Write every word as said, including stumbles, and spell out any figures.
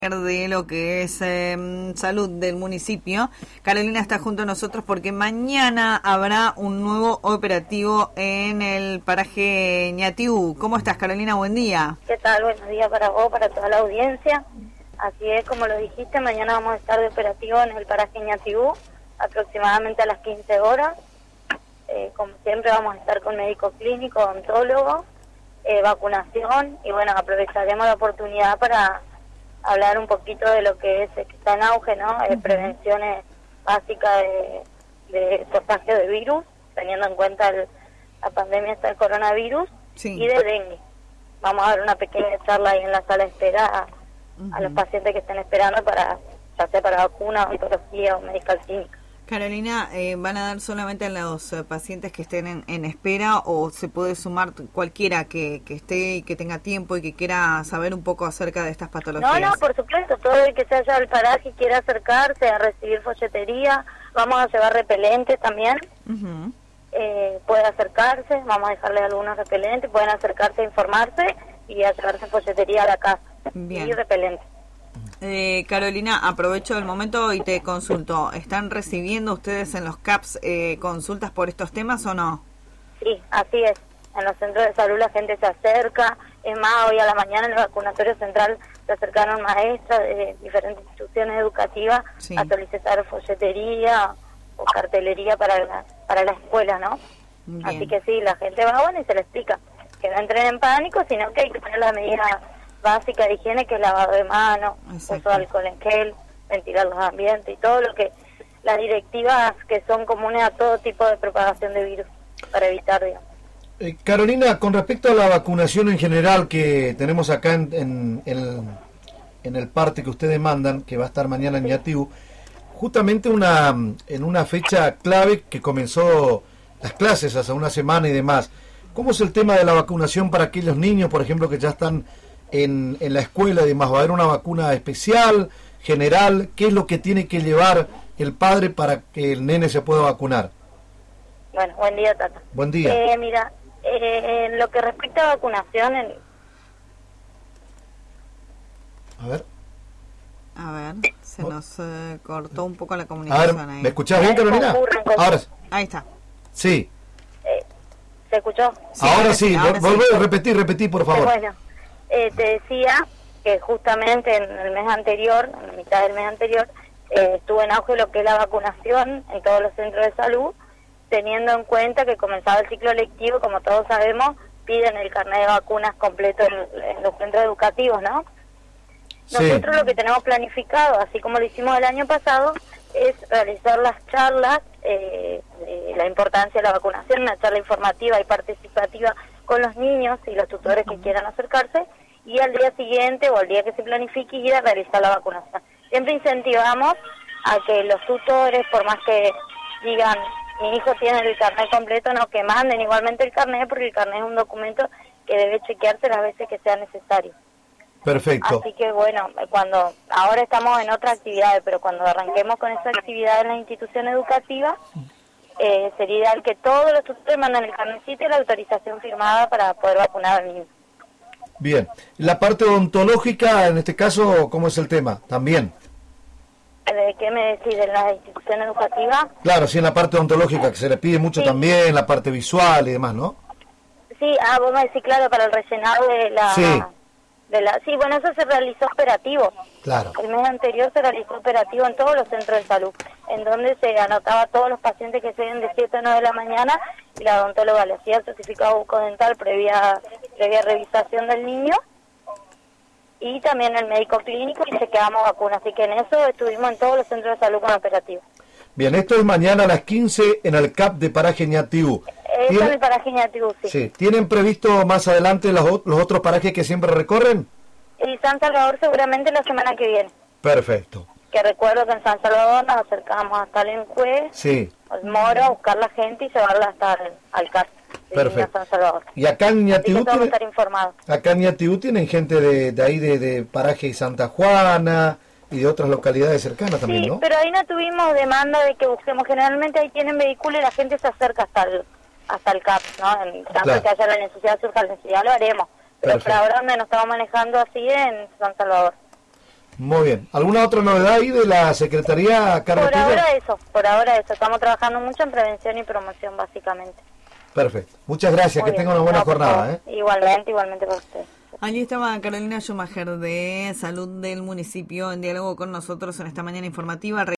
De lo que es eh, salud del municipio. Carolina está junto a nosotros porque mañana habrá un nuevo operativo en el paraje Ñatiú. ¿Cómo estás, Carolina? Buen día. ¿Qué tal? Buenos días para vos, para toda la audiencia. Así es, como lo dijiste, mañana vamos a estar de operativo en el paraje Ñatiú, aproximadamente a las quince horas. Eh, como siempre vamos a estar con médico clínico, odontólogo, eh, vacunación, y bueno, aprovecharemos la oportunidad para hablar un poquito de lo que es, que está en auge, ¿no? Eh, prevenciones básicas de, de contagio de virus, teniendo en cuenta el, la pandemia está el coronavirus, sí, y de dengue. Vamos a dar una pequeña charla ahí en la sala de espera a, uh-huh. a los pacientes que estén esperando para, ya sea para vacuna, odontología o medical clínica. Carolina, eh, ¿van a dar solamente a los uh, pacientes que estén en, en espera o se puede sumar cualquiera que, que esté y que tenga tiempo y que quiera saber un poco acerca de estas patologías? No, no, por supuesto, todo el que se haya al paraje y quiera acercarse a recibir folletería, vamos a llevar repelentes también, uh-huh. eh, puede acercarse, vamos a dejarle algunos repelentes, pueden acercarse a informarse y a llevarse folletería a la casa. Bien. Y repelentes. Eh, Carolina, aprovecho el momento y te consulto. ¿Están recibiendo ustedes en los C A Ps eh, consultas por estos temas o no? Sí, así es. En los centros de salud la gente se acerca. Es más, hoy a la mañana en el vacunatorio central se acercaron maestras de diferentes instituciones educativas, sí, a solicitar folletería o cartelería para la, para la escuela, ¿no? Bien. Así que sí, la gente va, bueno, y se le explica que no entren en pánico, sino que hay que tener las medidas básica de higiene, que es lavado de manos, uso de alcohol en gel, ventilar los ambientes y todo lo que, las directivas que son comunes a todo tipo de propagación de virus, para evitar, digamos. Eh, Carolina, con respecto a la vacunación en general que tenemos acá en, en, en, en el parte que ustedes mandan, que va a estar mañana en Ñatiú, justamente una en una fecha clave que comenzó las clases hace una semana y demás, ¿cómo es el tema de la vacunación para aquellos niños, por ejemplo, que ya están En, en la escuela y demás? ¿Va a haber una vacuna especial, general? ¿Qué es lo que tiene que llevar el padre para que el nene se pueda vacunar? Bueno, buen día, Tata. Buen día. Eh, mira, eh, en lo que respecta a vacunación... En... A ver. A ver, se nos eh, cortó un poco la comunicación. A ver, ahí. ¿me escuchás bien, Carolina? Ahora Ahí está. Sí. Eh, ¿Se escuchó? Sí, ahora sí, ahora volvé a repetir, repetí, por favor. Eh, bueno. Eh, te decía que justamente en el mes anterior, en la mitad del mes anterior, eh, estuvo en auge lo que es la vacunación en todos los centros de salud, teniendo en cuenta que comenzaba el ciclo lectivo, como todos sabemos, piden el carnet de vacunas completo en, en los centros educativos, ¿no? Sí. Nosotros lo que tenemos planificado, así como lo hicimos el año pasado, es realizar las charlas, eh, de la importancia de la vacunación, una charla informativa y participativa con los niños y los tutores que quieran acercarse, y al día siguiente o al día que se planifique ir a realizar la vacunación. Siempre incentivamos a que los tutores, por más que digan mi hijo tiene el carnet completo, no, que manden igualmente el carnet, porque el carnet es un documento que debe chequearse las veces que sea necesario. Perfecto. Así que bueno, cuando ahora estamos en otras actividades, pero cuando arranquemos con esa actividad en la institución educativa, eh, sería ideal que todos los tutores mandan el carnecito y la autorización firmada para poder vacunar al niño. Bien. La parte odontológica, en este caso, ¿cómo es el tema? También. ¿De qué me decís? ¿De la institución educativa? Claro, sí, en la parte odontológica, que se le pide mucho, sí, también, la parte visual y demás, ¿no? Sí, ah, vos me decís, claro, para el rellenado de la... Sí. De la, sí, bueno, eso se realizó operativo. Claro. El mes anterior se realizó operativo en todos los centros de salud, en donde se anotaba a todos los pacientes que se ven de siete a nueve de la mañana, y la odontóloga le hacía el certificado bucodental previa, previa revisación del niño, y también el médico clínico, y chequeábamos vacunas. Así que en eso estuvimos en todos los centros de salud con operativo. Bien, esto es mañana a las quince en el C A P de Paraje Ñatiú. Eso es el paraje Ñatiú, sí. Sí. ¿Tienen previsto más adelante los, los otros parajes que siempre recorren? Y San Salvador seguramente la semana que viene. Perfecto. Que recuerdo que en San Salvador nos acercamos hasta el Encue, sí, al Moro, a buscar la gente y llevarla hasta el, al C A R. Perfecto. San Salvador. Y acá en Ñatiú tienen, estar informados. Acá en Ñatiú tienen gente de, de ahí de, de Paraje Santa Juana y de otras localidades cercanas también, sí, ¿no? Sí, pero ahí no tuvimos demanda de que busquemos. Generalmente ahí tienen vehículos y la gente se acerca hasta el hasta el C A P, ¿no? En caso claro. de que haya la necesidad, surja la necesidad, lo haremos. Pero Perfecto. Por ahora donde nos estamos manejando así en San Salvador. Muy bien. ¿Alguna otra novedad ahí de la Secretaría, Carlos? Por ahora eso, por ahora eso. Estamos trabajando mucho en prevención y promoción, básicamente. Perfecto. Muchas gracias. Muy que bien. tenga una buena No, por jornada. favor. ¿eh? Igualmente, igualmente para usted. Allí estaba Carolina Schumacher de Salud del Municipio en diálogo con nosotros en esta mañana informativa.